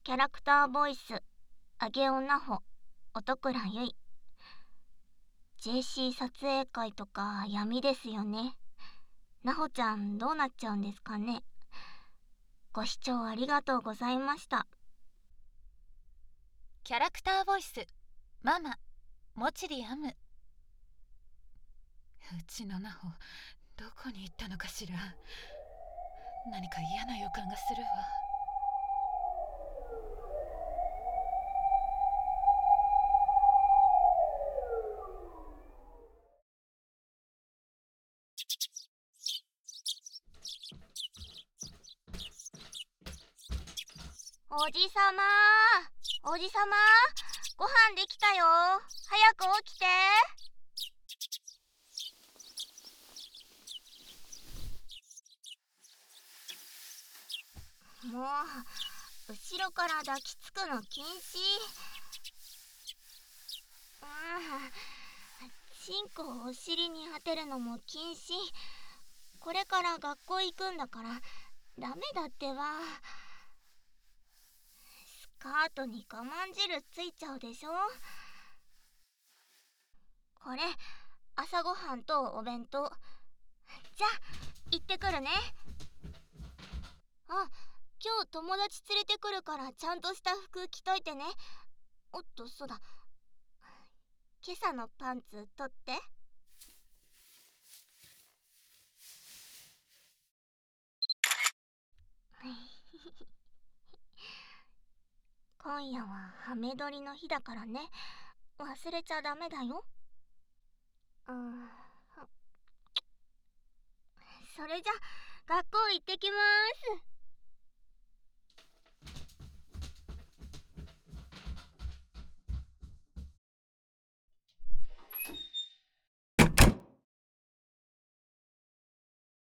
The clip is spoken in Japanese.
キャラクターボイス、あげおなほ、音倉ゆい。 JC 撮影会とか闇ですよね。なほちゃんどうなっちゃうんですかね。ご視聴ありがとうございました。 キャラクターボイス、ママ、もちりあむ。うちのなほ、どこに行ったのかしら。何か嫌な予感がするわ。 おじさま、おじさま、ご飯できたよ。早く起きて。もう後ろから抱きつくの禁止。チンコをお尻に当てるのも禁止。これから学校行くんだからダメだってば。スカートに我慢汁ついちゃうでしょ。これ朝ごはんとお弁当。じゃ行ってくるね。あ、今日友達連れてくるからちゃんとした服着といてね。おっと、そうだ、今朝のパンツ取って。今夜はハメ撮りの日だからね。忘れちゃダメだよ。それじゃ学校行ってきます。